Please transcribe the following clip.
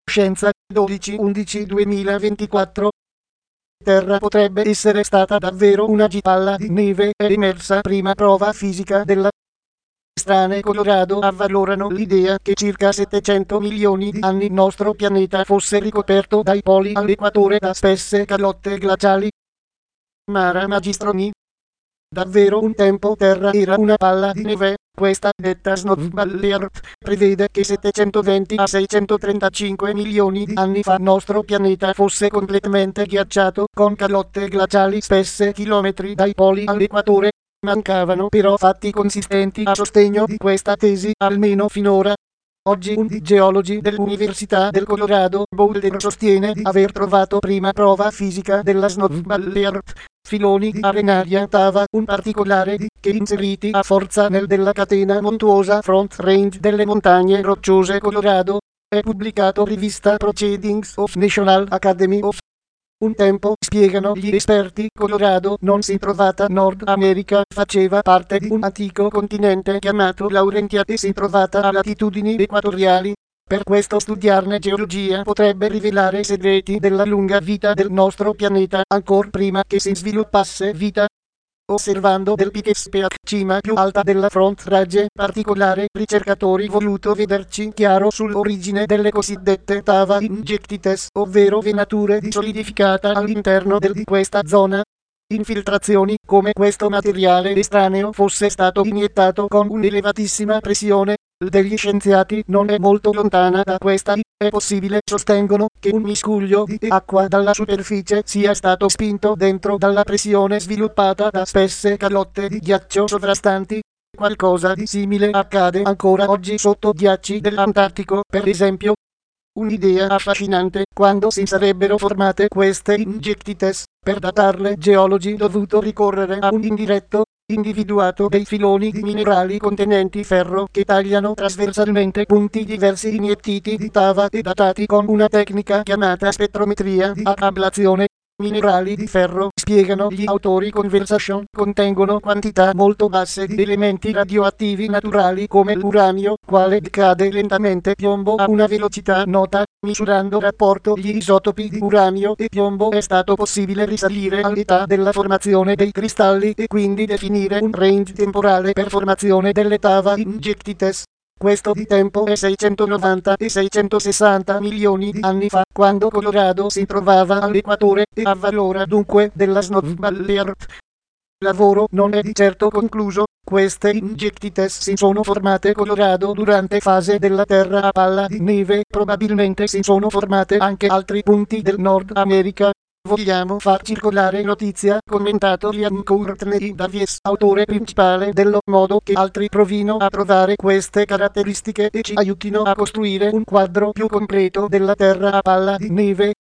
Scienza 12/11/2024. Terra potrebbe essere stata davvero una palla di neve, è emersa prima prova fisica della strane Colorado avvalorano l'idea che circa 700 milioni di anni il nostro pianeta fosse ricoperto dai poli all'equatore da spesse calotte glaciali. Mara Magistroni. Davvero un tempo Terra era una palla di neve. Questa detta Snowball Earth prevede che 720 a 635 milioni di anni fa il nostro pianeta fosse completamente ghiacciato, con calotte glaciali spesse chilometri dai poli all'equatore. Mancavano però fatti consistenti a sostegno di questa tesi, almeno finora. Oggi un geologi dell'Università del Colorado Boulder sostiene di aver trovato prima prova fisica della Snowball Earth, filoni di arenaria tava, un particolare che inseriti a forza nel della catena montuosa Front Range delle montagne rocciose Colorado. È pubblicato rivista Proceedings of National Academy of. Un tempo, spiegano gli esperti, Colorado non si trovata Nord America, faceva parte di un antico continente chiamato Laurentia e si trovata a latitudini equatoriali. Per questo studiarne geologia potrebbe rivelare segreti della lunga vita del nostro pianeta, ancor prima che si sviluppasse vita. Osservando del Pikespeak, cima più alta della Front Range particolare, ricercatori voluto vederci chiaro sull'origine delle cosiddette tava injectites, ovvero venature di solidificata all'interno di questa zona. Infiltrazioni, come questo materiale estraneo fosse stato iniettato con un'elevatissima pressione. Degli scienziati non è molto lontana da questa. È possibile, sostengono, che un miscuglio di acqua dalla superficie sia stato spinto dentro dalla pressione sviluppata da spesse calotte di ghiaccio sovrastanti. Qualcosa di simile accade ancora oggi sotto ghiacci dell'Antartico, per esempio. Un'idea affascinante, quando si sarebbero formate queste injectites. Per datarle geologi dovuto ricorrere a un indiretto individuato dei filoni di minerali contenenti ferro che tagliano trasversalmente punti diversi iniettiti di tava e datati con una tecnica chiamata spettrometria di ablazione. Minerali di ferro, spiegano gli autori Conversation, contengono quantità molto basse di elementi radioattivi naturali come l'uranio, quale decade lentamente piombo a una velocità nota. Misurando rapporto gli isotopi di uranio e piombo è stato possibile risalire all'età della formazione dei cristalli e quindi definire un range temporale per formazione delle tava injectites. Questo di tempo è 690 e 660 milioni di anni fa, quando Colorado si trovava all'equatore, e avvalora dunque della Snowball Earth. Il lavoro non è di certo concluso. Queste injectites si sono formate Colorado durante fase della Terra a palla di neve, probabilmente si sono formate anche altri punti del Nord America. Vogliamo far circolare notizia, commentato Liam Courtney Davies, autore principale dello, modo che altri provino a trovare queste caratteristiche e ci aiutino a costruire un quadro più completo della Terra a palla di neve.